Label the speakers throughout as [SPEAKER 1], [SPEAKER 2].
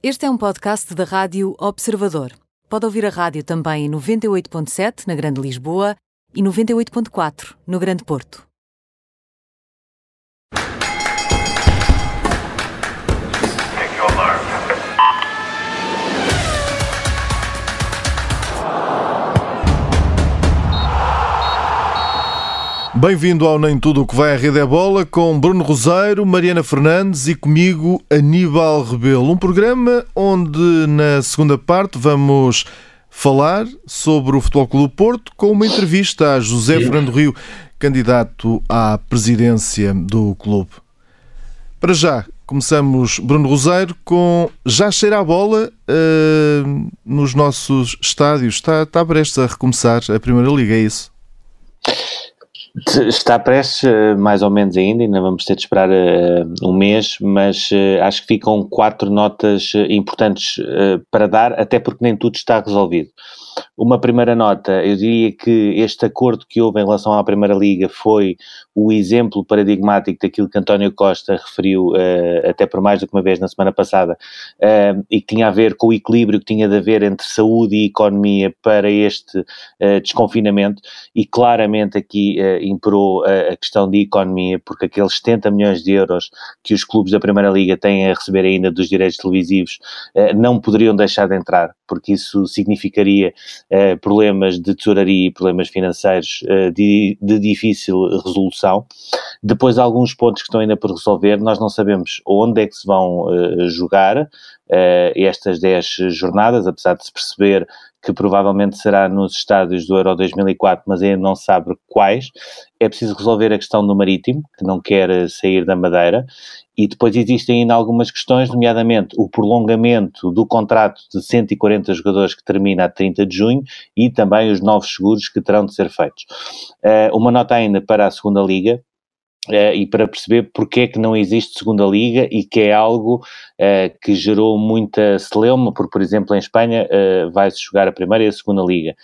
[SPEAKER 1] Este é um podcast da Rádio Observador. Pode ouvir a rádio também em 98.7 na Grande Lisboa e 98.4 no Grande Porto.
[SPEAKER 2] Bem-vindo ao Nem Tudo o que vai à Rede é Bola, com Bruno Roseiro, Mariana Fernandes e comigo Aníbal Rebelo. Um programa onde na segunda parte vamos falar sobre o Futebol Clube do Porto com uma entrevista a José Fernando Rio, candidato à presidência do clube. Para já, começamos, Bruno Roseiro, com já cheira a bola nos nossos estádios. Está prestes a recomeçar a Primeira Liga, é isso?
[SPEAKER 3] Está prestes, mais ou menos ainda vamos ter de esperar um mês, mas acho que ficam 4 notas importantes para dar, até porque nem tudo está resolvido. Uma primeira nota, eu diria que este acordo que houve em relação à Primeira Liga foi o exemplo paradigmático daquilo que António Costa referiu até por mais do que uma vez na semana passada, e que tinha a ver com o equilíbrio que tinha de haver entre saúde e economia para este desconfinamento, e claramente aqui imperou a questão de economia, porque aqueles 70 milhões de euros que os clubes da Primeira Liga têm a receber ainda dos direitos televisivos não poderiam deixar de entrar, porque isso significaria problemas de tesouraria e problemas financeiros de difícil resolução. Depois, alguns pontos que estão ainda por resolver, nós não sabemos onde é que se vão jogar estas 10 jornadas, apesar de se perceber que provavelmente será nos estádios do Euro 2004, mas ainda não se sabe quais. É preciso resolver a questão do Marítimo, que não quer sair da Madeira, e depois existem ainda algumas questões, nomeadamente o prolongamento do contrato de 140 jogadores que termina a 30 de junho e também os novos seguros que terão de ser feitos. Uma nota ainda para a Segunda Liga, e para perceber porque é que não existe Segunda Liga, e que é algo que gerou muita celeuma, porque, por exemplo, em Espanha vai-se jogar a Primeira e a Segunda Liga.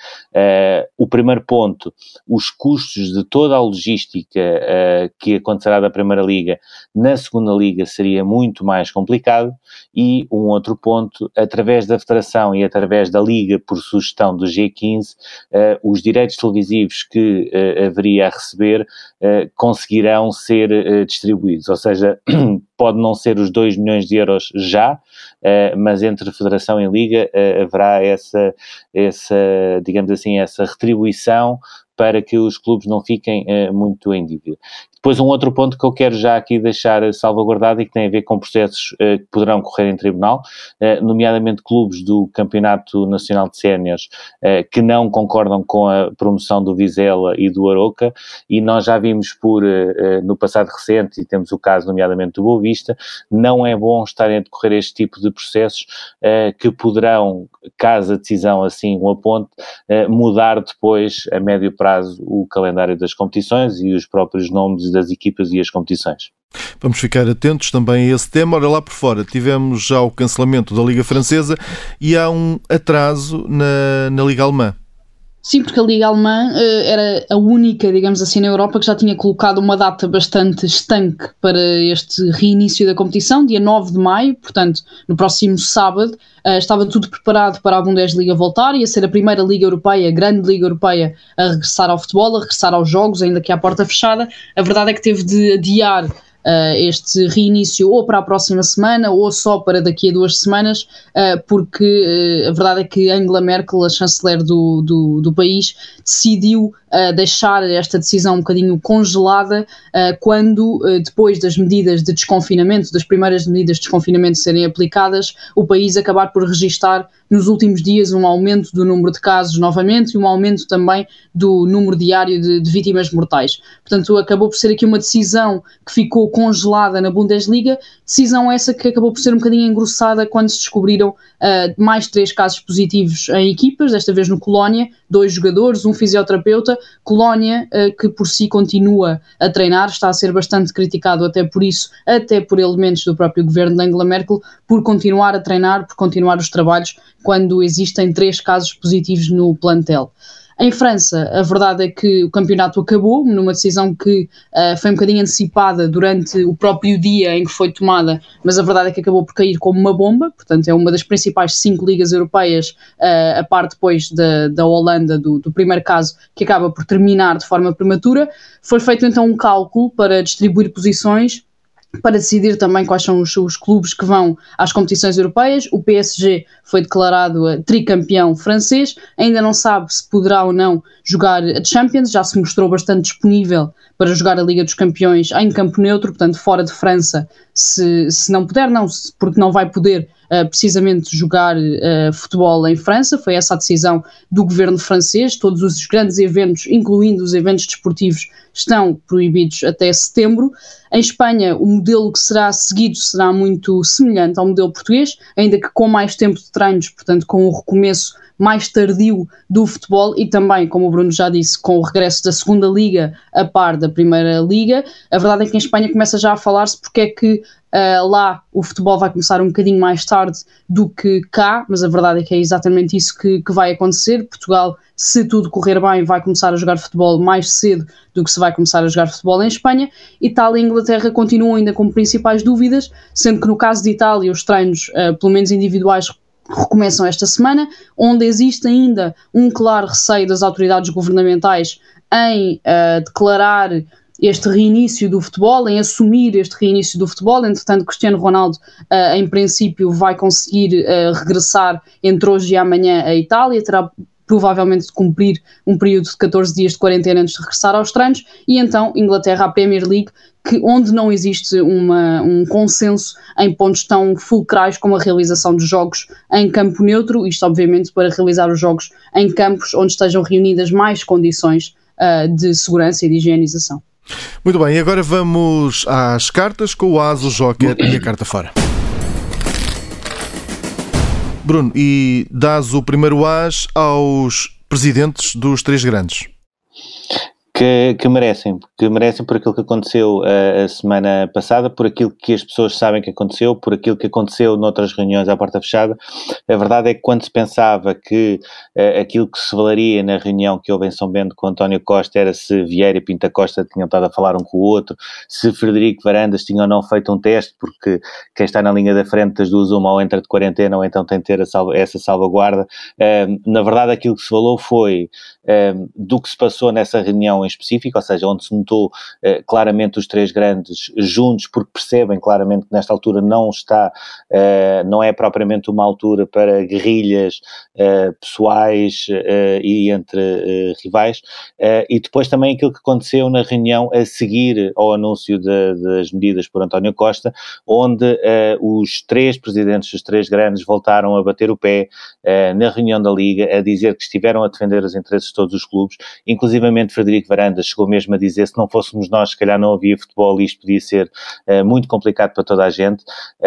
[SPEAKER 3] O primeiro ponto, os custos de toda a logística que acontecerá da Primeira Liga na Segunda Liga seria muito mais complicado, e um outro ponto, através da Federação e através da Liga, por sugestão do G15, os direitos televisivos que haveria a receber conseguirão ser distribuídos, ou seja, pode não ser os 2 milhões de euros já, mas entre Federação e Liga haverá essa, digamos assim, essa retribuição para que os clubes não fiquem muito em dívida. Depois, um outro ponto que eu quero já aqui deixar salvaguardado e que tem a ver com processos que poderão correr em tribunal, nomeadamente clubes do Campeonato Nacional de Séniores que não concordam com a promoção do Vizela e do Aroca, e nós já vimos no passado recente, e temos o caso nomeadamente do Boa Vista, não é bom estarem a decorrer este tipo de processos que poderão, caso a decisão assim o aponte, mudar depois, a médio prazo, o calendário das competições e os próprios nomes das equipas e as competições.
[SPEAKER 2] Vamos ficar atentos também a esse tema. Ora, lá por fora tivemos já o cancelamento da Liga Francesa e há um atraso na Liga Alemã.
[SPEAKER 4] Sim, porque a Liga Alemã era a única, digamos assim, na Europa que já tinha colocado uma data bastante estanque para este reinício da competição, dia 9 de maio, portanto, no próximo sábado. Estava tudo preparado para a Bundesliga voltar, ia ser a primeira Liga Europeia, a grande Liga Europeia, a regressar ao futebol, a regressar aos jogos, ainda que à porta fechada. A verdade é que teve de adiar este reinício ou para a próxima semana ou só para daqui a 2 semanas, porque a verdade é que Angela Merkel, a chanceler do país, decidiu deixar esta decisão um bocadinho congelada quando, depois das medidas de desconfinamento, das primeiras medidas de desconfinamento serem aplicadas, o país acabar por registar nos últimos dias um aumento do número de casos novamente e um aumento também do número diário de vítimas mortais. Portanto, acabou por ser aqui uma decisão que ficou congelada na Bundesliga, decisão essa que acabou por ser um bocadinho engrossada quando se descobriram mais 3 casos positivos em equipas, desta vez no Colónia, 2 jogadores, um fisioterapeuta. Colónia, que por si continua a treinar, está a ser bastante criticado até por isso, até por elementos do próprio governo de Angela Merkel, por continuar a treinar, por continuar os trabalhos, quando existem 3 casos positivos no plantel. Em França, a verdade é que o campeonato acabou, numa decisão que foi um bocadinho antecipada durante o próprio dia em que foi tomada, mas a verdade é que acabou por cair como uma bomba, portanto é uma das principais 5 ligas europeias, a par depois da Holanda, do primeiro caso, que acaba por terminar de forma prematura. Foi feito então um cálculo para distribuir posições, para decidir também quais são os clubes que vão às competições europeias. O PSG foi declarado tricampeão francês, ainda não sabe se poderá ou não jogar a Champions, já se mostrou bastante disponível para jogar a Liga dos Campeões em campo neutro, portanto fora de França, se não puder, não, porque não vai poder precisamente jogar futebol em França. Foi essa a decisão do governo francês. Todos os grandes eventos, incluindo os eventos desportivos, estão proibidos até setembro. Em Espanha, o modelo que será seguido será muito semelhante ao modelo português, ainda que com mais tempo de treinos, portanto com o recomeço mais tardio do futebol e também, como o Bruno já disse, com o regresso da segunda liga a par da primeira liga. A verdade é que em Espanha começa já a falar-se porque é que lá o futebol vai começar um bocadinho mais tarde do que cá, mas a verdade é que é exatamente isso que vai acontecer. Portugal, se tudo correr bem, vai começar a jogar futebol mais cedo do que se vai começar a jogar futebol em Espanha. Itália e Inglaterra continuam ainda com principais dúvidas, sendo que no caso de Itália os treinos, pelo menos individuais, recomeçam esta semana, onde existe ainda um claro receio das autoridades governamentais em declarar este reinício do futebol, em assumir este reinício do futebol. Entretanto, Cristiano Ronaldo, em princípio, vai conseguir regressar entre hoje e amanhã à Itália, terá provavelmente de cumprir um período de 14 dias de quarentena antes de regressar aos treinos, e então Inglaterra, a Premier League, onde não existe um consenso em pontos tão fulcrais como a realização de jogos em campo neutro, isto obviamente para realizar os jogos em campos onde estejam reunidas mais condições de segurança e de higienização.
[SPEAKER 2] Muito bem, e agora vamos às cartas com o As, o Joker e a carta fora. Bruno, e dás o primeiro As aos presidentes dos 3 grandes.
[SPEAKER 3] Que merecem por aquilo que aconteceu a semana passada, por aquilo que as pessoas sabem que aconteceu, por aquilo que aconteceu noutras reuniões à porta fechada. A verdade é que quando se pensava que aquilo que se falaria na reunião que houve em São Bento com António Costa era se Vieira e Pinto Costa tinham estado a falar um com o outro, se Frederico Varandas tinha ou não feito um teste, porque quem está na linha da frente das duas, uma ou entra de quarentena ou então tem de ter essa salvaguarda. Na verdade aquilo que se falou foi do que se passou nessa reunião em específico, ou seja, onde se notou claramente os 3 grandes juntos, porque percebem claramente que nesta altura não é propriamente uma altura para guerrilhas pessoais e entre rivais, e depois também aquilo que aconteceu na reunião a seguir ao anúncio das medidas por António Costa, onde os 3 presidentes dos 3 grandes voltaram a bater o pé na reunião da Liga, a dizer que estiveram a defender os interesses de todos os clubes, inclusivamente Frederico Varandas chegou mesmo a dizer, se não fôssemos nós, se calhar não havia futebol e isto podia ser muito complicado para toda a gente.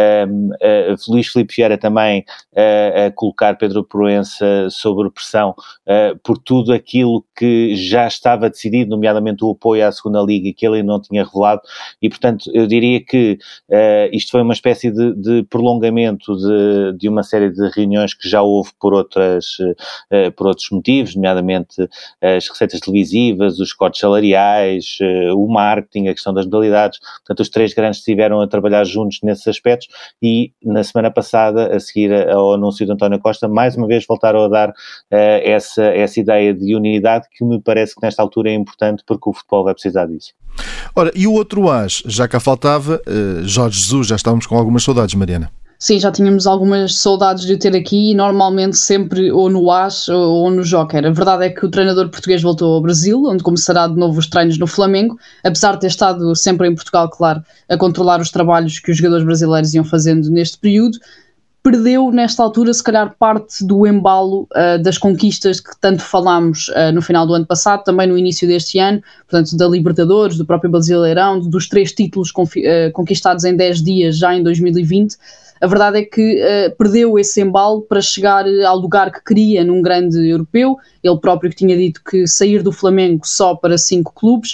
[SPEAKER 3] Luís Filipe Vieira também a colocar Pedro Proença sob pressão por tudo aquilo que já estava decidido, nomeadamente o apoio à segunda Liga, e que ele ainda não tinha revelado, e portanto eu diria que isto foi uma espécie de prolongamento de uma série de reuniões que já houve por outros motivos, nomeadamente as receitas televisivas, os cortes salariais, o marketing, a questão das modalidades. Portanto, os 3 grandes estiveram a trabalhar juntos nesses aspectos e na semana passada, a seguir ao anúncio de António Costa, mais uma vez voltaram a dar essa ideia de unidade que me parece que nesta altura é importante porque o futebol vai precisar disso.
[SPEAKER 2] Ora, e o outro As, já cá faltava, Jorge Jesus, já estávamos com algumas saudades, Mariana.
[SPEAKER 4] Sim, já tínhamos algumas saudades de o ter aqui e normalmente sempre ou no As ou no Joker. A verdade é que o treinador português voltou ao Brasil, onde começará de novo os treinos no Flamengo, apesar de ter estado sempre em Portugal, claro, a controlar os trabalhos que os jogadores brasileiros iam fazendo neste período. Perdeu nesta altura se calhar parte do embalo das conquistas que tanto falámos no final do ano passado, também no início deste ano, portanto da Libertadores, do próprio Brasileirão, dos 3 títulos conquistados em 10 dias já em 2020. A verdade é que perdeu esse embalo para chegar ao lugar que queria num grande europeu, ele próprio que tinha dito que sair do Flamengo só para 5 clubes.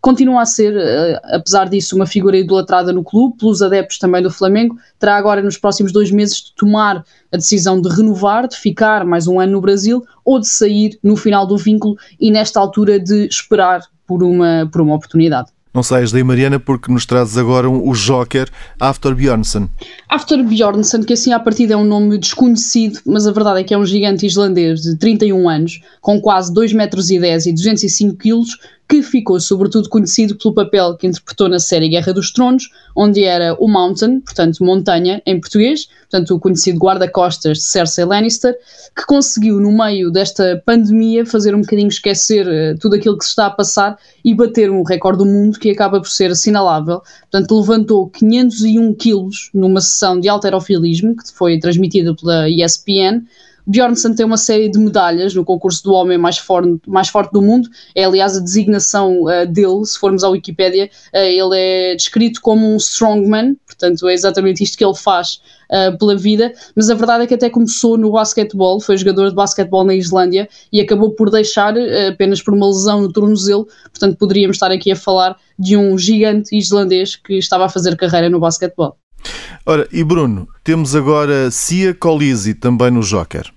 [SPEAKER 4] continua a ser, apesar disso, uma figura idolatrada no clube, pelos adeptos também do Flamengo. Terá agora nos próximos 2 meses de tomar a decisão de renovar, de ficar mais um ano no Brasil ou de sair no final do vínculo e nesta altura de esperar por uma oportunidade.
[SPEAKER 2] Não saias daí, Mariana, porque nos trazes agora o Joker After Bjornsson.
[SPEAKER 4] After Bjornsson, que assim à partida é um nome desconhecido, mas a verdade é que é um gigante islandês de 31 anos, com quase 2,10 metros e 205 quilos, que ficou sobretudo conhecido pelo papel que interpretou na série Guerra dos Tronos, onde era o Mountain, portanto montanha em português, portanto o conhecido guarda-costas de Cersei Lannister, que conseguiu no meio desta pandemia fazer um bocadinho esquecer tudo aquilo que se está a passar e bater um recorde do mundo que acaba por ser assinalável. Portanto levantou 501 quilos numa sessão de halterofilismo que foi transmitida pela ESPN. Bjornsson tem uma série de medalhas no concurso do homem mais forte do mundo. É aliás a designação dele, se formos à Wikipédia, ele é descrito como um strongman, portanto é exatamente isto que ele faz pela vida, mas a verdade é que até começou no basquetebol, foi jogador de basquetebol na Islândia e acabou por deixar apenas por uma lesão no tornozelo, portanto poderíamos estar aqui a falar de um gigante islandês que estava a fazer carreira no basquetebol.
[SPEAKER 2] Ora, e Bruno, temos agora Siya Kolisi também no Joker.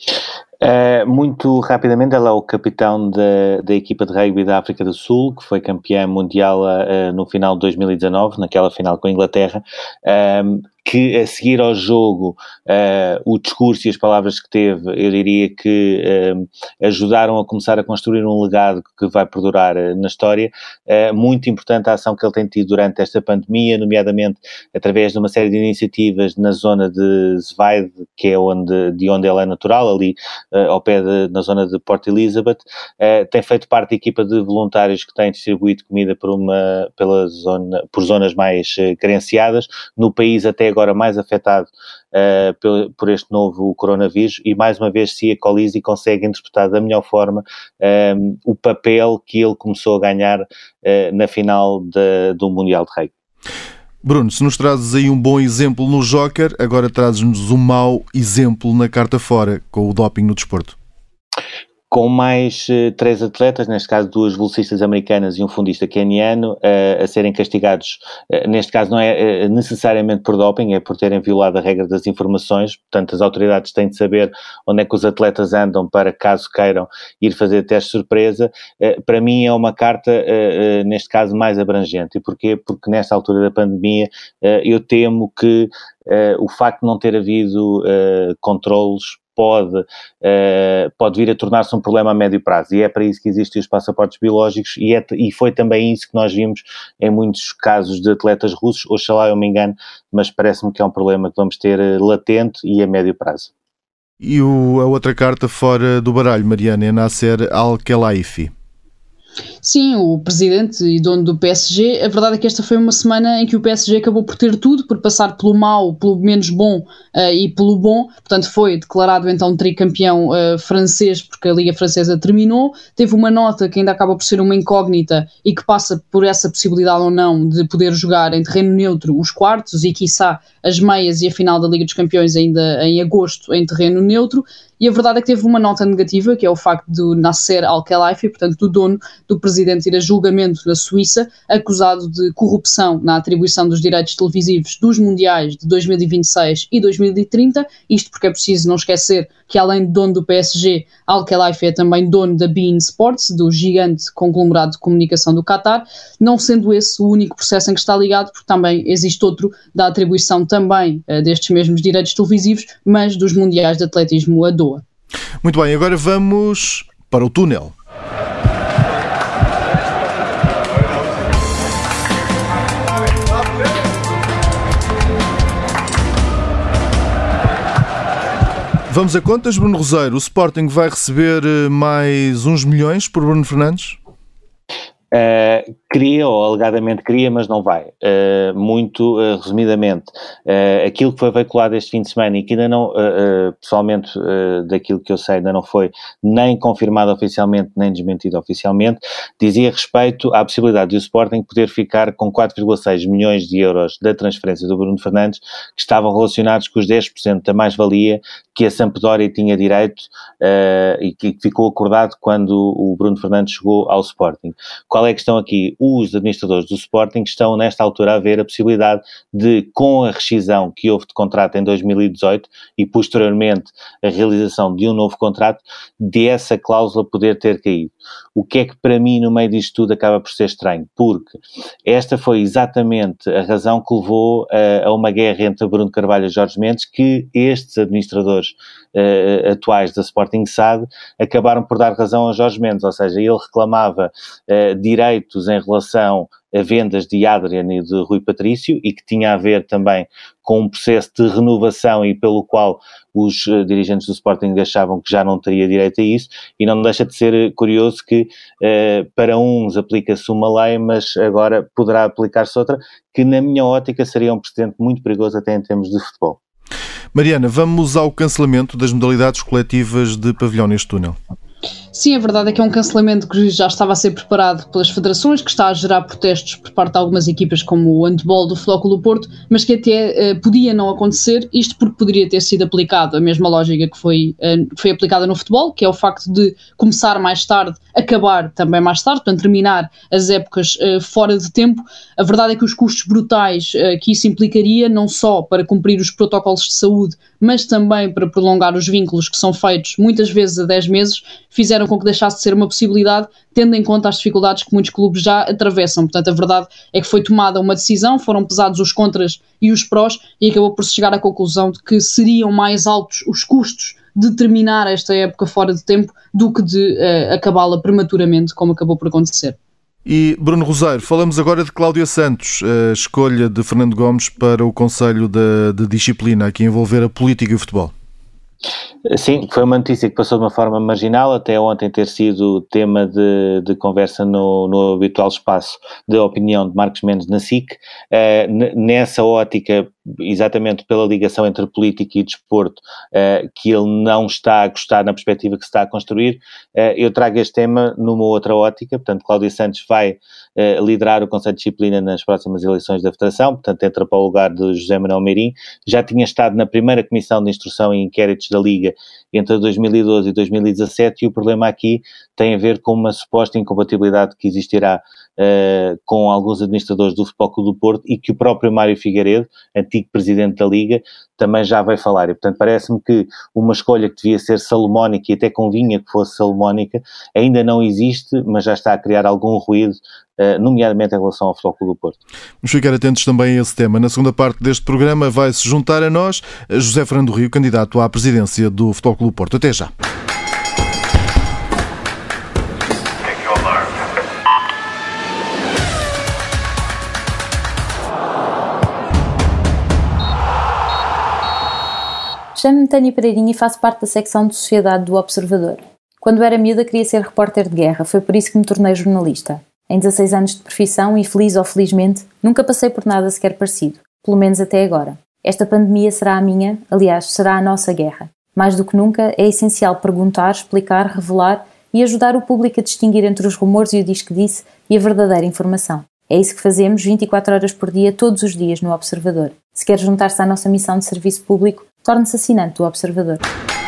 [SPEAKER 3] Muito rapidamente, ela é o capitão da equipa de rugby da África do Sul, que foi campeã mundial no final de 2019, naquela final com a Inglaterra, que a seguir ao jogo, o discurso e as palavras que teve, eu diria que ajudaram a começar a construir um legado que vai perdurar na história. Muito importante a ação que ele tem tido durante esta pandemia, nomeadamente através de uma série de iniciativas na zona de Zweide, que é de onde ele é natural, ali ao pé na zona de Port Elizabeth. Tem feito parte da equipa de voluntários que tem distribuído comida por zonas mais carenciadas, no país até agora mais afetado por este novo coronavírus, e mais uma vez Siya Kolisi consegue interpretar da melhor forma o papel que ele começou a ganhar na final do Mundial de Rugby.
[SPEAKER 2] Bruno, se nos trazes aí um bom exemplo no Joker, agora trazes-nos um mau exemplo na carta fora, com o doping no desporto.
[SPEAKER 3] Com mais 3 atletas, neste caso 2 velocistas americanas e um fundista queniano, a serem castigados, neste caso não é necessariamente por doping, é por terem violado a regra das informações. Portanto as autoridades têm de saber onde é que os atletas andam para, caso queiram, ir fazer teste surpresa. Para mim é uma carta, neste caso, mais abrangente. E porquê? Porque nesta altura da pandemia eu temo que o facto de não ter havido controlos pode vir a tornar-se um problema a médio prazo, e é para isso que existem os passaportes biológicos, e foi também isso que nós vimos em muitos casos de atletas russos. Oxalá eu me engano, mas parece-me que é um problema que vamos ter latente e a médio prazo.
[SPEAKER 2] E a outra carta fora do baralho, Mariana, é Nasser Al-Khelaifi.
[SPEAKER 4] Sim, o presidente e dono do PSG. A verdade é que esta foi uma semana em que o PSG acabou por ter tudo, por passar pelo mau, pelo menos bom e pelo bom. Portanto foi declarado então tricampeão francês, porque a Liga Francesa terminou. Teve uma nota que ainda acaba por ser uma incógnita e que passa por essa possibilidade ou não de poder jogar em terreno neutro os quartos e quiçá as meias e a final da Liga dos Campeões ainda em agosto em terreno neutro. E a verdade é que teve uma nota negativa, que é o facto do Nasser Al-Khelaifi, portanto do dono, do presidente, ir a julgamento na Suíça, acusado de corrupção na atribuição dos direitos televisivos dos Mundiais de 2026 e 2030, isto porque é preciso não esquecer que além de dono do PSG, Al-Khelaifi é também dono da beIN Sports, do gigante conglomerado de comunicação do Qatar, não sendo esse o único processo em que está ligado, porque também existe outro da atribuição também destes mesmos direitos televisivos, mas dos Mundiais de Atletismo a Doha.
[SPEAKER 2] Muito bem, agora vamos para o túnel. Vamos a contas, Bruno Roseiro. O Sporting vai receber mais uns milhões por Bruno Fernandes?
[SPEAKER 3] Queria, ou alegadamente queria, mas não vai. Muito resumidamente, aquilo que foi veiculado este fim de semana e que ainda não, pessoalmente, daquilo que eu sei, ainda não foi nem confirmado oficialmente, nem desmentido oficialmente, dizia respeito à possibilidade de o Sporting poder ficar com 4,6 milhões de euros da transferência do Bruno Fernandes, que estavam relacionados com os 10% da mais-valia que a Sampdoria tinha direito e que ficou acordado quando o Bruno Fernandes chegou ao Sporting. Qual é a questão aqui? os administradores do Sporting estão nesta altura a ver a possibilidade de, com a rescisão que houve de contrato em 2018 e posteriormente a realização de um novo contrato, de essa cláusula poder ter caído. O que é que para mim no meio disto tudo acaba por ser estranho, porque esta foi exatamente a razão que levou a uma guerra entre Bruno Carvalho e Jorge Mendes, que estes administradores atuais da Sporting SAD acabaram por dar razão a Jorge Mendes, ou seja, ele reclamava direitos em relação a vendas de Adrian e de Rui Patrício, e que tinha a ver também com um processo de renovação e pelo qual os dirigentes do Sporting achavam que já não teria direito a isso, e não deixa de ser curioso que para uns aplica-se uma lei, mas agora poderá aplicar-se outra, que na minha ótica seria um precedente muito perigoso até em termos de futebol.
[SPEAKER 2] Mariana, vamos ao cancelamento das modalidades coletivas de pavilhão neste túnel.
[SPEAKER 4] Sim, a verdade é que é um cancelamento que já estava a ser preparado pelas federações, que está a gerar protestos por parte de algumas equipas como o handball do Futebol Clube do Porto, mas que até podia não acontecer, isto porque poderia ter sido aplicado a mesma lógica que foi aplicada no futebol, que é o facto de começar mais tarde, acabar também mais tarde, portanto terminar as épocas fora de tempo. A verdade é que os custos brutais que isso implicaria, não só para cumprir os protocolos de saúde, mas também para prolongar os vínculos que são feitos muitas vezes a 10 meses, fizeram com que deixasse de ser uma possibilidade, tendo em conta as dificuldades que muitos clubes já atravessam. Portanto, a verdade é que foi tomada uma decisão, foram pesados os contras e os prós, e acabou por se chegar à conclusão de que seriam mais altos os custos de terminar esta época fora de tempo do que de acabá-la prematuramente, como acabou por acontecer.
[SPEAKER 2] E Bruno Roseiro, falamos agora de Cláudia Santos, a escolha de Fernando Gomes para o Conselho de Disciplina, aqui envolver a política e o futebol.
[SPEAKER 3] Sim, foi uma notícia que passou de uma forma marginal, até ontem ter sido tema de conversa no habitual espaço de opinião de Marcos Mendes na SIC. Nessa ótica, exatamente pela ligação entre política e desporto, que ele não está a gostar na perspectiva que se está a construir, eu trago este tema numa outra ótica. Portanto, Cláudia Santos vai liderar o Conselho de Disciplina nas próximas eleições da Federação, portanto entra para o lugar de José Manuel Meirim. Já tinha estado na primeira Comissão de Instrução e Inquéritos da Liga entre 2012 e 2017, e o problema aqui tem a ver com uma suposta incompatibilidade que existirá com alguns administradores do Futebol Clube do Porto, e que o próprio Mário Figueiredo, antigo presidente da Liga, também já vai falar. E, portanto, parece-me que uma escolha que devia ser salomónica, e até convinha que fosse salomónica, ainda não existe, mas já está a criar algum ruído, nomeadamente em relação ao Futebol Clube do Porto.
[SPEAKER 2] Vamos ficar atentos também a esse tema. Na segunda parte deste programa vai-se juntar a nós José Fernando Rio, candidato à presidência do Futebol Clube do Porto. Até já.
[SPEAKER 5] Chamo-me Tânia Pereirinha e faço parte da secção de Sociedade do Observador. Quando era miúda queria ser repórter de guerra, foi por isso que me tornei jornalista. Em 16 anos de profissão, e feliz ou felizmente, nunca passei por nada sequer parecido, pelo menos até agora. Esta pandemia será a minha, aliás, será a nossa guerra. Mais do que nunca, é essencial perguntar, explicar, revelar e ajudar o público a distinguir entre os rumores e o diz-que-disse e a verdadeira informação. É isso que fazemos 24 horas por dia, todos os dias no Observador. Se quer juntar-se à nossa missão de serviço público, torne-se assinante do Observador.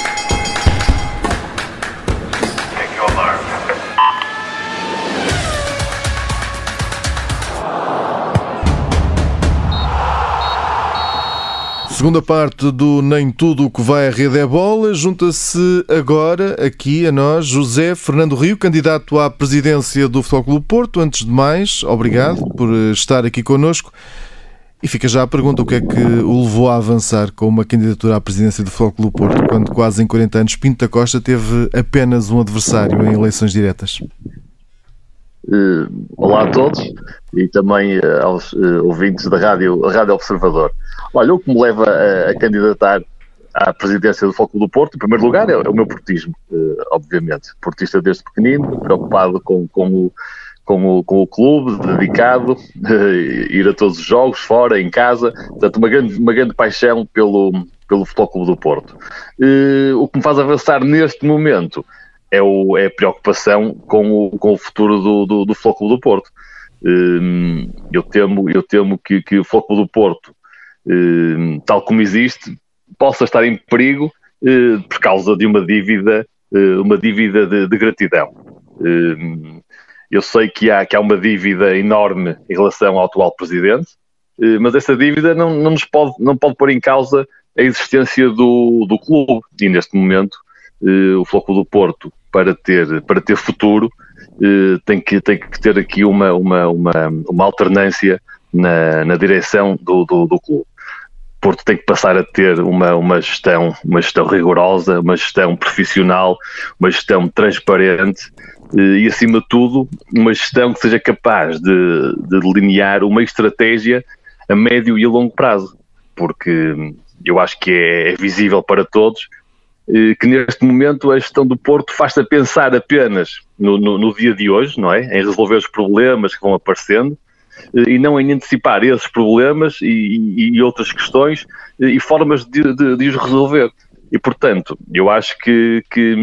[SPEAKER 2] Segunda parte do Nem Tudo o que vai à rede é bola. Junta-se agora aqui a nós José Fernando Rio, candidato à presidência do Futebol Clube do Porto. Antes de mais, obrigado por estar aqui connosco. E fica já a pergunta: o que é que o levou a avançar com uma candidatura à presidência do Futebol Clube do Porto, quando quase em 40 anos Pinto da Costa teve apenas um adversário em eleições diretas?
[SPEAKER 6] Olá a todos e também aos ouvintes da Rádio Observador. Olha, o que me leva a candidatar à presidência do Futebol Clube do Porto, em primeiro lugar, é o meu portismo, obviamente. Portista desde pequenino, preocupado com o clube, dedicado, ir a todos os jogos, fora, em casa. Portanto, uma grande paixão pelo Futebol Clube do Porto. O que me faz avançar neste momento é a preocupação com o futuro do Futebol Clube do Porto. Eu temo que o Futebol Clube do Porto, tal como existe, possa estar em perigo por causa de uma dívida de gratidão. Eu sei que há uma dívida enorme em relação ao atual presidente, mas essa dívida não pode pôr em causa a existência do clube. E neste momento, o Futebol Clube do Porto, para ter futuro, tem que ter aqui uma alternância na direção do clube. O Porto tem que passar a ter uma gestão rigorosa, uma gestão profissional, uma gestão transparente e, acima de tudo, uma gestão que seja capaz de delinear uma estratégia a médio e a longo prazo, porque eu acho que é visível para todos que neste momento a gestão do Porto faz-se a pensar apenas no dia de hoje, não é? Em resolver os problemas que vão aparecendo e não em antecipar esses problemas e outras questões e formas de os resolver. E, portanto, eu acho que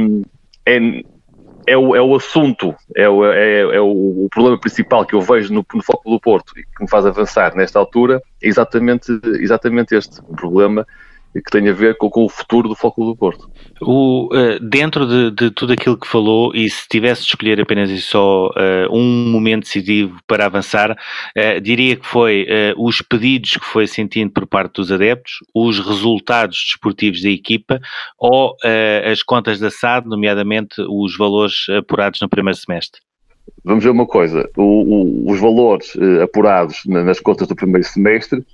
[SPEAKER 6] é o assunto, é o problema principal que eu vejo no foco do Porto e que me faz avançar nesta altura, é exatamente este, um problema que tem a ver com o futuro do Futebol do Porto.
[SPEAKER 3] Dentro de tudo aquilo que falou, e se tivesse de escolher apenas e só um momento decisivo para avançar, diria que foi os pedidos que foi sentindo por parte dos adeptos, os resultados desportivos da equipa ou as contas da SAD, nomeadamente os valores apurados no primeiro semestre?
[SPEAKER 6] Vamos ver uma coisa, os valores apurados nas contas do primeiro semestre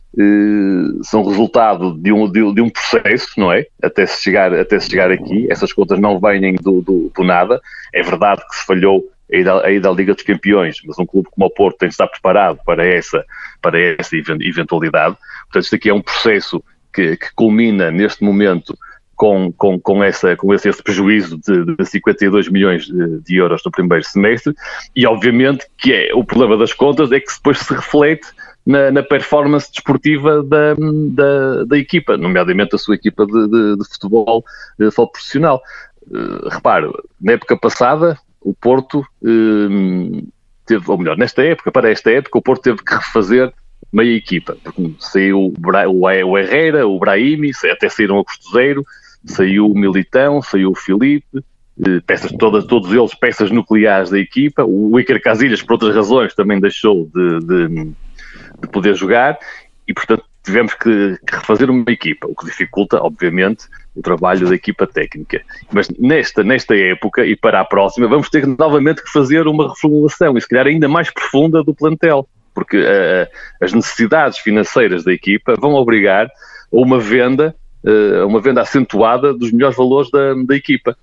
[SPEAKER 6] são resultado de um processo, não é? Até se chegar aqui. Essas contas não vêm do nada. É verdade que se falhou a ida à Liga dos Campeões, mas um clube como o Porto tem de estar preparado para essa eventualidade. Portanto, isto aqui é um processo que culmina neste momento com esse prejuízo de 52 milhões de euros no primeiro semestre, e obviamente que o problema das contas é que depois se reflete na performance desportiva da equipa, nomeadamente a sua equipa de futebol profissional. Repare, na época passada o Porto teve, ou melhor, para esta época o Porto teve que refazer meia equipa, porque saiu o Herrera, o Brahimi, até saíram a Costuzeiro, saiu o Militão, saiu o Filipe, peças todos eles peças nucleares da equipa. O Iker Casillas, por outras razões, também deixou de poder jogar e, portanto, tivemos que refazer uma equipa, o que dificulta, obviamente, o trabalho da equipa técnica. Mas nesta época e para a próxima vamos ter novamente que fazer uma reformulação e, se calhar, ainda mais profunda do plantel, porque as necessidades financeiras da equipa vão obrigar a uma venda acentuada dos melhores valores da equipa.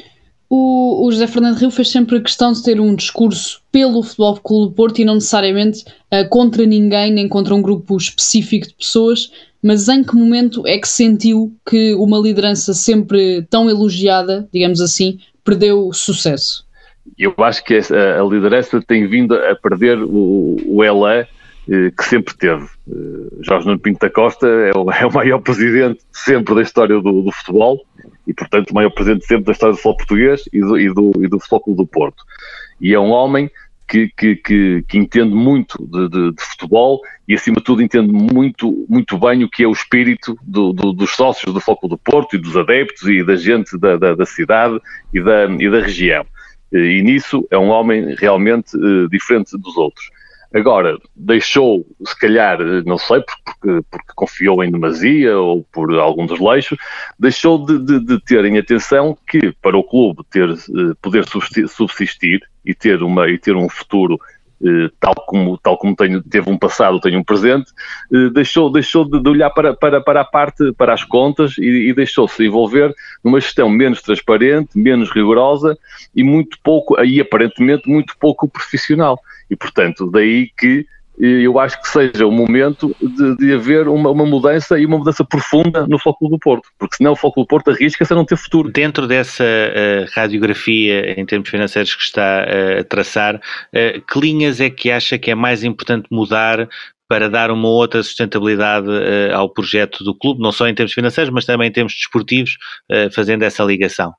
[SPEAKER 4] O José Fernando Rio fez sempre a questão de ter um discurso pelo Futebol Clube do Porto e não necessariamente contra ninguém, nem contra um grupo específico de pessoas, mas em que momento é que sentiu que uma liderança sempre tão elogiada, digamos assim, perdeu sucesso?
[SPEAKER 6] Eu acho que a liderança tem vindo a perder o elan que sempre teve. Jorge Nuno Pinto da Costa é o maior presidente sempre da história do futebol e, portanto, o maior presidente sempre da história do futebol português e do Futebol Clube do Porto. E é um homem que entende muito de futebol e, acima de tudo, entende muito, muito bem o que é o espírito dos sócios do Futebol Clube do Porto e dos adeptos e da gente da cidade e da região. E nisso é um homem realmente diferente dos outros. Agora, deixou, se calhar, não sei, porque confiou em demasia ou por algum desleixo, deixou de ter em atenção que para o clube poder subsistir e ter um futuro tal como teve um passado, tem um presente, deixou de olhar para a parte, para as contas e deixou-se envolver numa gestão menos transparente, menos rigorosa e aparentemente muito pouco profissional. E, portanto, daí que eu acho que seja o momento de haver uma mudança e uma mudança profunda no Futebol Clube do Porto, porque senão o Futebol Clube do Porto arrisca-se a não ter futuro.
[SPEAKER 3] Dentro dessa radiografia em termos financeiros que está a traçar, que linhas é que acha que é mais importante mudar para dar uma outra sustentabilidade ao projeto do clube, não só em termos financeiros, mas também em termos desportivos, fazendo essa ligação?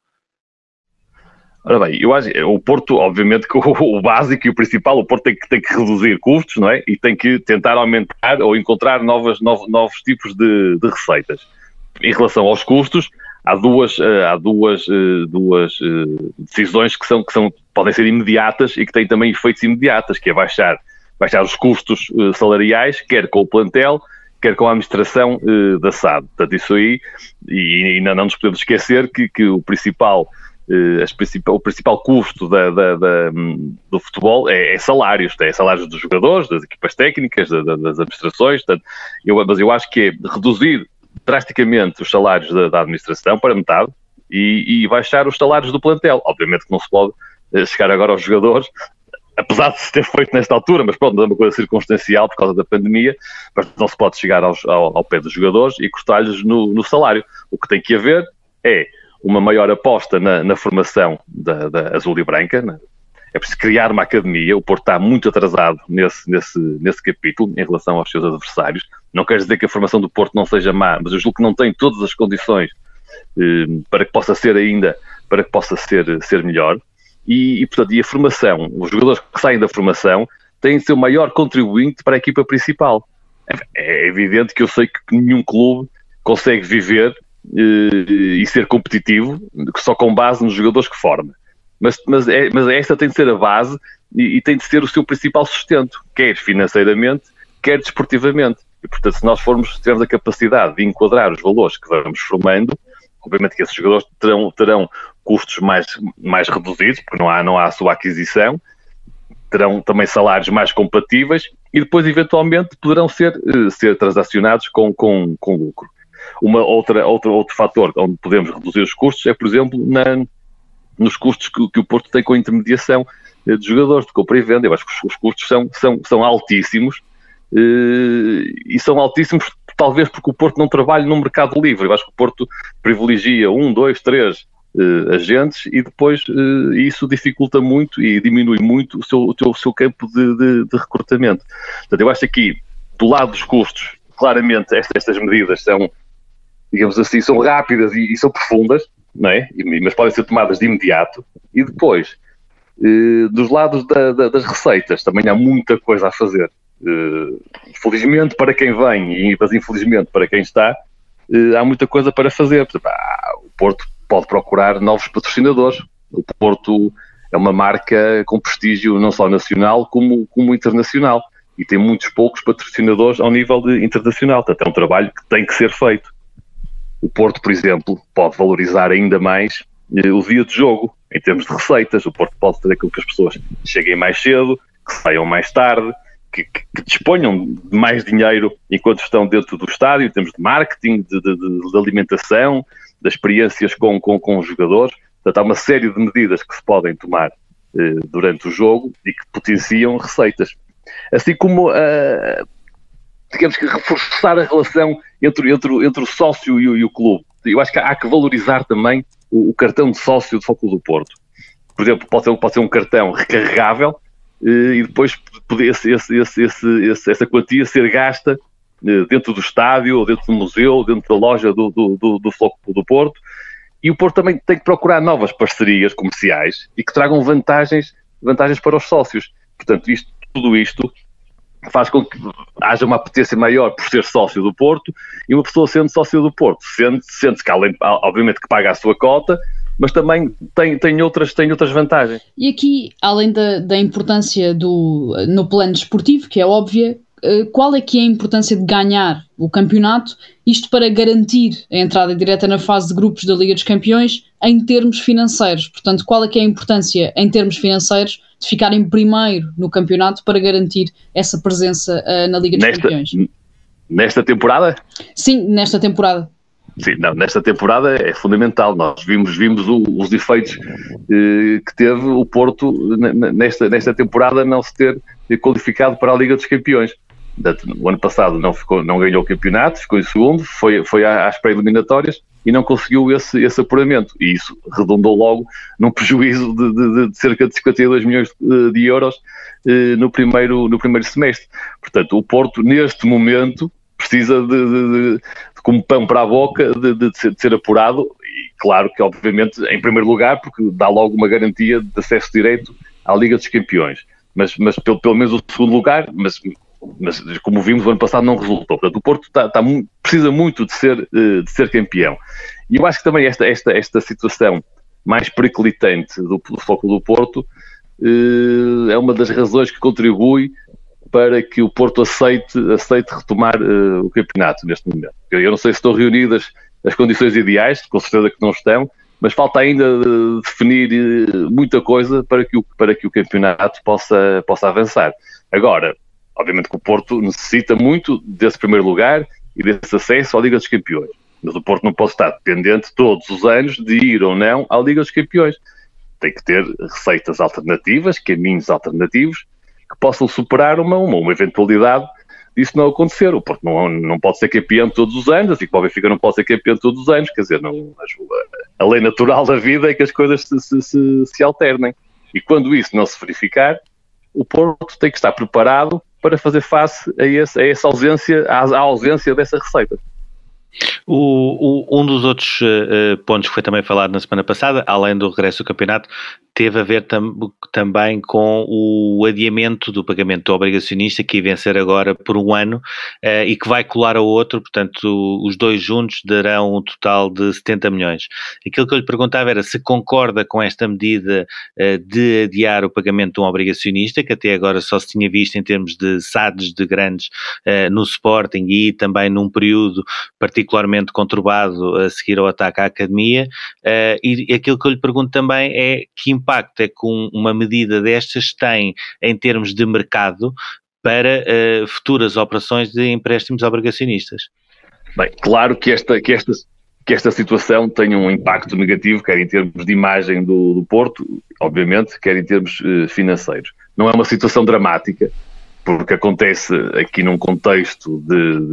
[SPEAKER 6] Ora bem, eu acho que o Porto, obviamente, que o básico e o principal, o Porto tem que reduzir custos, não é? E tem que tentar aumentar ou encontrar novos tipos de receitas. Em relação aos custos, há duas decisões que
[SPEAKER 7] podem ser imediatas e que têm também efeitos imediatos, que é baixar os custos salariais, quer com o plantel, quer com a administração da SAD. Portanto, isso aí, e ainda não nos podemos esquecer que o principal custo do futebol é salários, salários dos jogadores, das equipas técnicas, das administrações. Portanto, mas eu acho que é reduzir drasticamente os salários da administração para metade e baixar os salários do plantel. Obviamente que não se pode chegar agora aos jogadores, apesar de se ter feito nesta altura, mas pronto, é uma coisa circunstancial por causa da pandemia, mas não se pode chegar ao pé dos jogadores e cortar-lhes no salário. O que tem que haver é uma maior aposta na formação da azul e branca. É preciso criar uma academia. O Porto está muito atrasado nesse capítulo em relação aos seus adversários. Não quer dizer que a formação do Porto não seja má, mas eu julgo que não tem todas as condições para que possa ser melhor. Portanto, a formação, os jogadores que saem da formação têm de ser o maior contribuinte para a equipa principal. É evidente que eu sei que nenhum clube consegue viver e ser competitivo só com base nos jogadores que forma. Mas esta tem de ser a base e tem de ser o seu principal sustento, quer financeiramente, quer desportivamente. E, portanto, se nós tivermos a capacidade de enquadrar os valores que vamos formando, obviamente que esses jogadores terão custos mais reduzidos, porque não há a sua aquisição, terão também salários mais compatíveis e depois, eventualmente, poderão ser transacionados com lucro. Outro fator onde podemos reduzir os custos é, por exemplo, nos custos que o Porto tem com a intermediação de jogadores, de compra e venda. Eu acho que os custos são altíssimos e são altíssimos talvez porque o Porto não trabalha no mercado livre. Eu acho que o Porto privilegia 1, 2, 3 agentes e depois isso dificulta muito e diminui muito o seu campo de recrutamento. Portanto, eu acho que aqui, do lado dos custos, claramente estas medidas são, digamos assim, são rápidas e são profundas, não é? Mas podem ser tomadas de imediato. E depois, dos lados das receitas, também há muita coisa a fazer. Felizmente para quem vem, mas infelizmente para quem está, há muita coisa para fazer. Por exemplo, o Porto pode procurar novos patrocinadores. O Porto é uma marca com prestígio não só nacional como internacional e tem muitos poucos patrocinadores ao nível internacional. Portanto, é um trabalho que tem que ser feito. O Porto, por exemplo, pode valorizar ainda mais o dia de jogo, em termos de receitas. O Porto pode fazer com que as pessoas cheguem mais cedo, que saiam mais tarde, que disponham de mais dinheiro enquanto estão dentro do estádio, em termos de marketing, de alimentação, das experiências com os jogadores. Portanto, há uma série de medidas que se podem tomar durante o jogo e que potenciam receitas. Assim como, digamos que reforçar a relação entre o sócio e o clube. Eu acho que há que valorizar também o cartão de sócio do Futebol Clube do Porto. Por exemplo, pode ser um cartão recarregável e depois poder essa quantia ser gasta dentro do estádio, ou dentro do museu, ou dentro da loja do Futebol Clube do Porto. E o Porto também tem que procurar novas parcerias comerciais e que tragam vantagens para os sócios. Portanto, tudo isto faz com que haja uma apetência maior por ser sócio do Porto, e uma pessoa sendo sócio do Porto sente que, além, obviamente, que paga a sua cota, mas também tem outras vantagens.
[SPEAKER 4] E aqui, além da importância no plano desportivo, que é óbvia, qual é que é a importância de ganhar o campeonato, isto para garantir a entrada direta na fase de grupos da Liga dos Campeões em termos financeiros? Portanto, qual é que é a importância em termos financeiros de ficar em primeiro no campeonato para garantir essa presença na Liga dos Campeões?
[SPEAKER 7] Nesta temporada?
[SPEAKER 4] Sim, nesta temporada.
[SPEAKER 7] Sim, nesta temporada é fundamental. Nós vimos os efeitos que teve o Porto nesta temporada não se ter qualificado para a Liga dos Campeões. O ano passado não ganhou o campeonato, ficou em segundo, foi às pré-eliminatórias e não conseguiu esse apuramento. E isso redundou logo num prejuízo de cerca de 52 milhões de euros no primeiro semestre. Portanto, o Porto, neste momento, precisa como pão para a boca, de ser apurado. E claro que, obviamente, em primeiro lugar, porque dá logo uma garantia de acesso direto à Liga dos Campeões. Mas pelo menos o segundo lugar, mas como vimos o ano passado não resultou. Portanto, o Porto precisa muito de ser campeão. E eu acho que também esta situação mais periclitante do Futebol Clube do Porto é uma das razões que contribui para que o Porto aceite retomar o campeonato neste momento. Eu não sei se estão reunidas as condições ideais, com certeza que não estão, mas falta ainda definir muita coisa para que o campeonato possa avançar. Agora, obviamente que o Porto necessita muito desse primeiro lugar e desse acesso à Liga dos Campeões. Mas o Porto não pode estar dependente todos os anos de ir ou não à Liga dos Campeões. Tem que ter receitas alternativas, caminhos alternativos, que possam superar uma eventualidade disso não acontecer. O Porto não pode ser campeão todos os anos, assim como o Benfica não pode ser campeão todos os anos. Quer dizer, a lei natural da vida é que as coisas se alternem. E quando isso não se verificar, o Porto tem que estar preparado para fazer face a essa ausência, à ausência dessa receita.
[SPEAKER 3] Um dos outros pontos que foi também falado na semana passada, além do regresso do campeonato, teve a ver também com o adiamento do pagamento do obrigacionista, que ia vencer agora por um ano e que vai colar ao outro, portanto os dois juntos darão um total de 70 milhões. Aquilo que eu lhe perguntava era se concorda com esta medida de adiar o pagamento de um obrigacionista, que até agora só se tinha visto em termos de SADs de grandes no Sporting e também num período particularmente conturbado a seguir ao ataque à academia, e aquilo que eu lhe pergunto também é que impacto é que uma medida destas tem em termos de mercado para futuras operações de empréstimos obrigacionistas.
[SPEAKER 7] Bem, claro que esta situação tem um impacto negativo, quer em termos de imagem do Porto, obviamente, quer em termos financeiros. Não é uma situação dramática, porque acontece aqui num contexto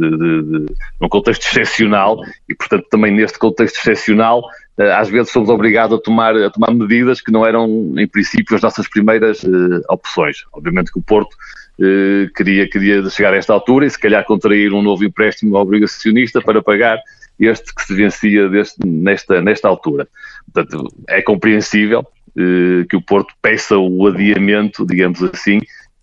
[SPEAKER 7] num contexto excepcional e, portanto, também neste contexto excepcional, às vezes somos obrigados a tomar medidas que não eram, em princípio, as nossas primeiras opções. Obviamente que o Porto queria chegar a esta altura e, se calhar, contrair um novo empréstimo obrigacionista para pagar este que se vencia nesta altura. Portanto, é compreensível que o Porto peça o adiamento, digamos assim,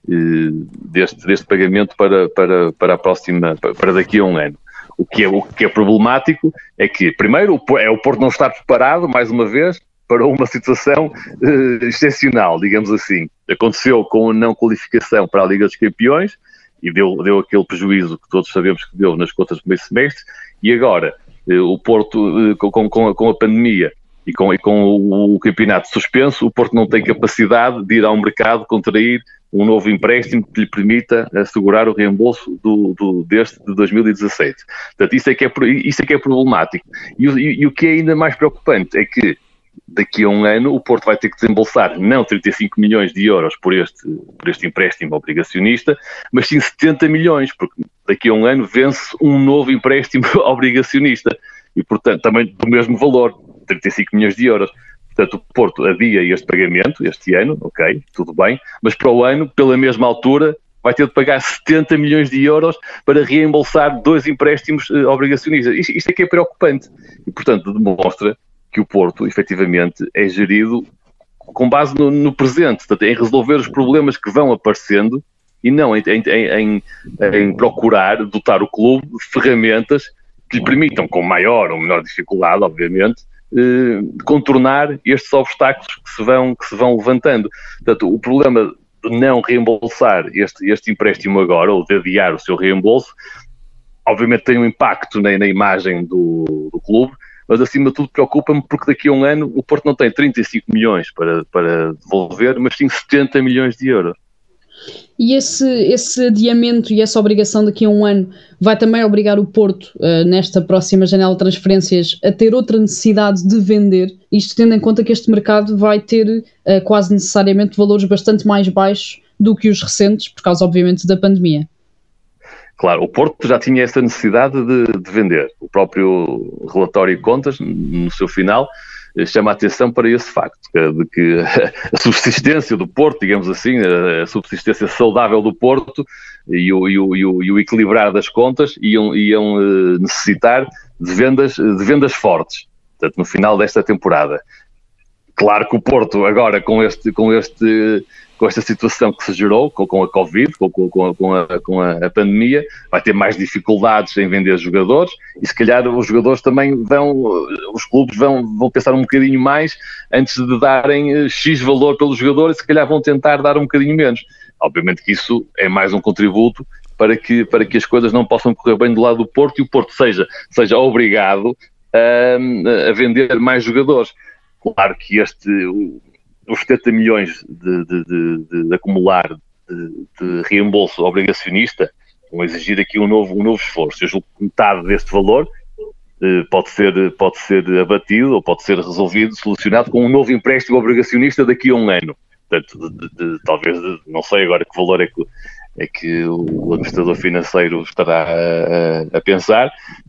[SPEAKER 7] deste pagamento para a próxima, para daqui a um ano. O que é problemático é que, primeiro, o Porto não estar preparado, mais uma vez, para uma situação excepcional, digamos assim. Aconteceu com a não qualificação para a Liga dos Campeões e deu aquele prejuízo que todos sabemos que deu nas contas do meio semestre, e agora o Porto, com a pandemia e com o campeonato suspenso, o Porto não tem capacidade de ir ao mercado contrair um novo empréstimo que lhe permita assegurar o reembolso deste de 2017. Portanto, isso é que é problemático. E o que é ainda mais preocupante é que daqui a um ano o Porto vai ter que desembolsar não 35 milhões de euros por este empréstimo obrigacionista, mas sim 70 milhões, porque daqui a um ano vence um novo empréstimo obrigacionista e, portanto, também do mesmo valor, 35 milhões de euros. Portanto, o Porto adia este pagamento este ano, ok, tudo bem, mas para o ano, pela mesma altura, vai ter de pagar 70 milhões de euros para reembolsar dois empréstimos obrigacionistas. Isto é que é preocupante e, portanto, demonstra que o Porto, efetivamente, é gerido com base no presente, portanto, em resolver os problemas que vão aparecendo e não em procurar dotar o clube de ferramentas que lhe permitam, com maior ou menor dificuldade, obviamente, contornar estes obstáculos que se vão levantando. Portanto, o problema de não reembolsar este empréstimo agora, ou de adiar o seu reembolso, obviamente tem um impacto na imagem do clube, mas acima de tudo preocupa-me porque daqui a um ano o Porto não tem 35 milhões para devolver, mas sim 70 milhões de euros.
[SPEAKER 4] E esse adiamento e essa obrigação daqui a um ano vai também obrigar o Porto, nesta próxima janela de transferências, a ter outra necessidade de vender, isto tendo em conta que este mercado vai ter quase necessariamente valores bastante mais baixos do que os recentes, por causa, obviamente, da pandemia.
[SPEAKER 7] Claro, o Porto já tinha essa necessidade de vender. O próprio relatório de contas, no seu final, chama a atenção para esse facto, de que a subsistência do Porto, digamos assim, a subsistência saudável do Porto e o equilibrar das contas iam necessitar de vendas fortes, portanto, no final desta temporada. Claro que o Porto agora com esta situação que se gerou, com a Covid, com a pandemia, vai ter mais dificuldades em vender jogadores e se calhar os jogadores também os clubes vão pensar um bocadinho mais antes de darem X valor pelo jogador e se calhar vão tentar dar um bocadinho menos. Obviamente que isso é mais um contributo para que as coisas não possam correr bem do lado do Porto e o Porto seja obrigado a vender mais jogadores. Claro que os 70 milhões de acumular de reembolso obrigacionista vão exigir aqui um novo esforço. Eu julgo que metade deste valor pode ser abatido ou pode ser resolvido, solucionado com um novo empréstimo obrigacionista daqui a um ano. Portanto, talvez, não sei agora que valor é que o administrador financeiro estará a pensar,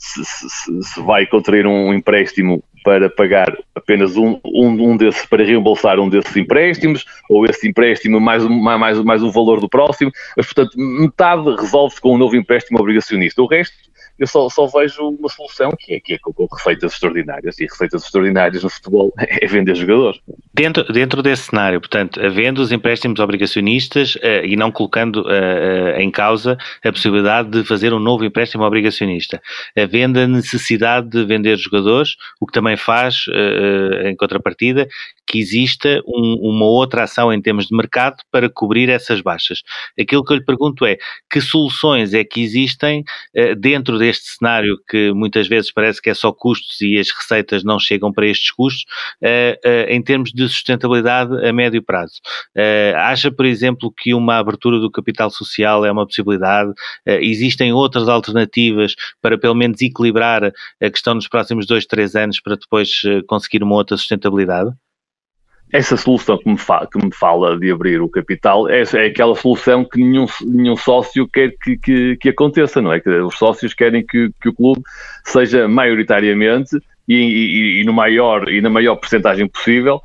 [SPEAKER 7] se vai contrair um empréstimo para pagar apenas um desses, para reembolsar um desses empréstimos, ou esse empréstimo mais o valor do próximo, mas portanto metade resolve-se com um novo empréstimo obrigacionista. O resto eu só vejo uma solução que é com receitas extraordinárias, e receitas extraordinárias no futebol é vender jogadores.
[SPEAKER 3] Dentro desse cenário, portanto, havendo os empréstimos obrigacionistas e não colocando em causa a possibilidade de fazer um novo empréstimo obrigacionista, havendo a necessidade de vender jogadores, o que também faz, em contrapartida, que exista uma outra ação em termos de mercado para cobrir essas baixas. Aquilo que eu lhe pergunto é, que soluções é que existem dentro deste cenário que muitas vezes parece que é só custos e as receitas não chegam para estes custos, em termos de sustentabilidade a médio prazo? Acha, por exemplo, que uma abertura do capital social é uma possibilidade? Existem outras alternativas para pelo menos equilibrar a questão nos próximos 2-3 anos para depois conseguir uma outra sustentabilidade?
[SPEAKER 7] Essa solução que me fala de abrir o capital é aquela solução que nenhum sócio quer que aconteça, não é? Que os sócios querem que o clube seja maioritariamente e na maior percentagem possível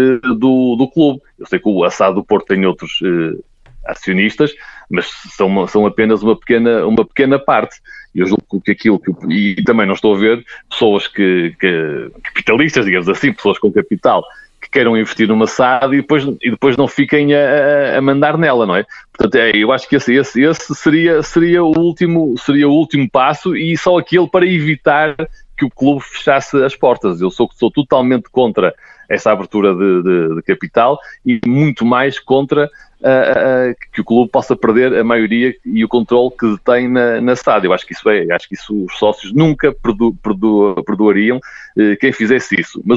[SPEAKER 7] do clube. Eu sei que o Assado do Porto tem outros acionistas, mas são apenas uma pequena parte. Eu julgo que e também não estou a ver pessoas capitalistas, digamos assim, pessoas com capital, que queiram investir numa SAD e depois não fiquem a mandar nela, não é? Portanto, eu acho que esse seria o último passo, e só aquele para evitar que o clube fechasse as portas. Eu sou totalmente contra essa abertura de capital e muito mais contra que o clube possa perder a maioria e o controle que detém na SAD. Eu acho que isso os sócios nunca perdoariam quem fizesse isso. Mas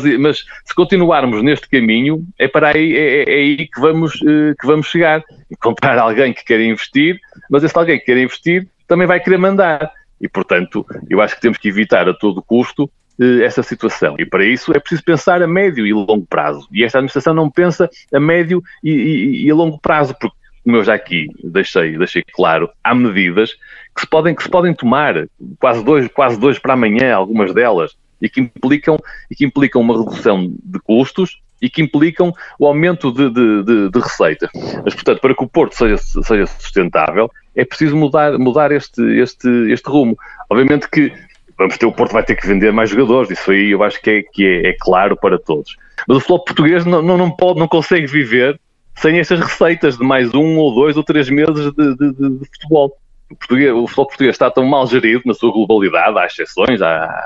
[SPEAKER 7] se continuarmos neste caminho, é aí que vamos chegar. Encontrar alguém que quer investir, mas esse alguém que quer investir também vai querer mandar. E, portanto, eu acho que temos que evitar a todo custo essa situação. E para isso é preciso pensar a médio e longo prazo. E esta administração não pensa a médio e a longo prazo, porque, como eu já aqui deixei claro, há medidas que se podem tomar, quase dois para amanhã, algumas delas, e que implicam uma redução de custos e que implicam o aumento de receita. Mas, portanto, para que o Porto seja sustentável, é preciso mudar este rumo. Obviamente que o Porto vai ter que vender mais jogadores, isso aí eu acho que é claro para todos. Mas o futebol português não consegue viver sem estas receitas de mais 1 ou 2 ou 3 meses de futebol. O futebol português está tão mal gerido na sua globalidade, há exceções, há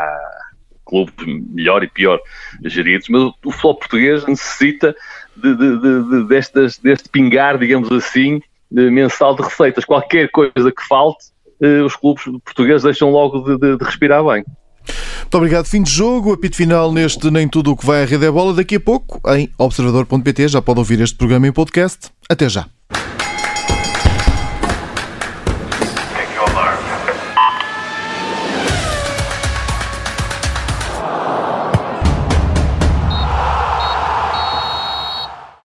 [SPEAKER 7] clubes melhor e pior geridos, mas o futebol português necessita deste pingar, digamos assim, mensal de receitas. Qualquer coisa que falte, os clubes portugueses deixam logo de respirar bem.
[SPEAKER 2] Muito obrigado. Fim de jogo, apito final neste Nem Tudo o que vai à Rede é Bola. Daqui a pouco, em observador.pt, já pode ouvir este programa em podcast. Até já.